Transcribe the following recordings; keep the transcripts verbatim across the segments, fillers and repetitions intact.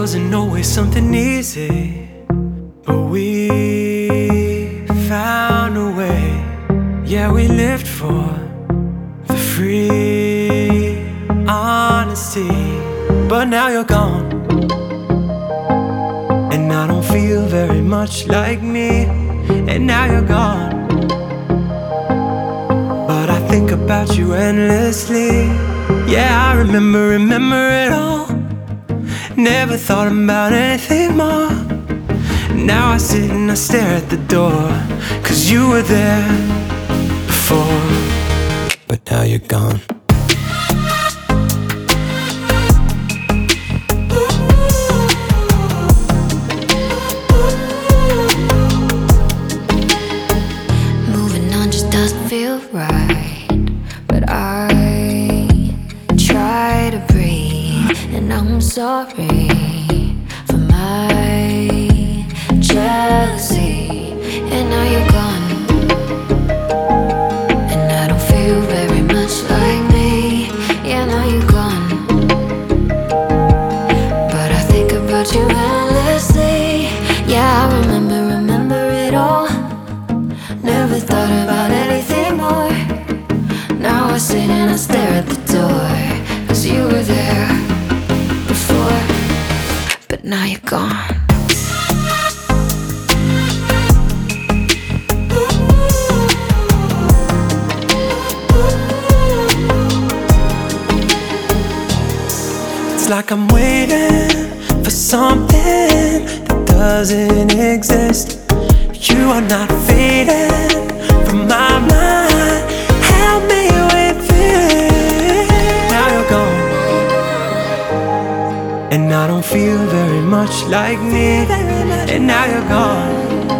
wasn't always something easy, but we found a way. Yeah, we lived for the free honesty. But now you're gone, and I don't feel very much like me. And now you're gone, but I think about you endlessly. Yeah, I remember, remember it all. Never thought about anything more. Now I sit and I stare at the door, 'cause you were there before, but now you're gone. Moving on just doesn't feel right, but I try to breathe, and I'm sorry for my jealousy. And now you're gone, and I don't feel very much like me. Yeah, now you're gone, but I think about you endlessly. Yeah, I remember, remember it all. Never thought about anything more. Now I sit and I stare at the door, 'cause you were there before, but now you're gone. It's like I'm waiting for something that doesn't exist. You are not fading from my mind. Help me with it. Now you're gone, and I don't feel very much like me. And now you're gone,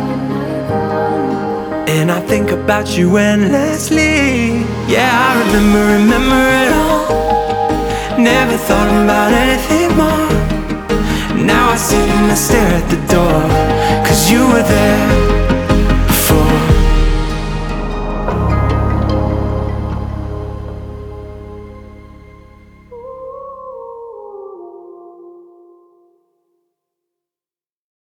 and I think about you endlessly. Yeah, I remember, remember it all. Never thought about anything more. Now I sit and I stare at the door, 'cause you were there